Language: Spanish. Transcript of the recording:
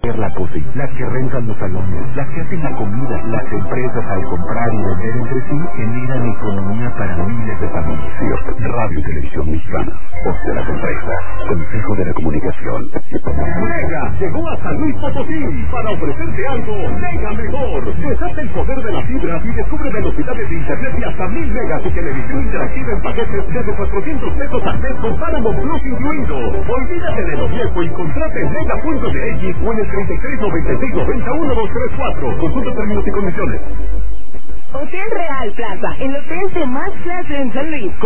La las que rentan los salones, las que hacen la comida, las empresas al comprar y vender entre sí generan economía para miles de familias. Radio y Televisión Mexicana, voz de las empresas, Consejo de la Comunicación. Mega llegó a San Luis Potosí para ofrecerte algo mega mejor. Desata el poder de la fibra y descubre velocidades de internet de hasta 1000 megas y televisión interactiva en paquetes desde 400 pesos al mes con Paramount Plus incluido. Olvídate de lo viejo y contrate en mega.mx o en el 3696901234. Consulta términos y condiciones. Hotel Real Plaza, el hotel de más clase en San Luis.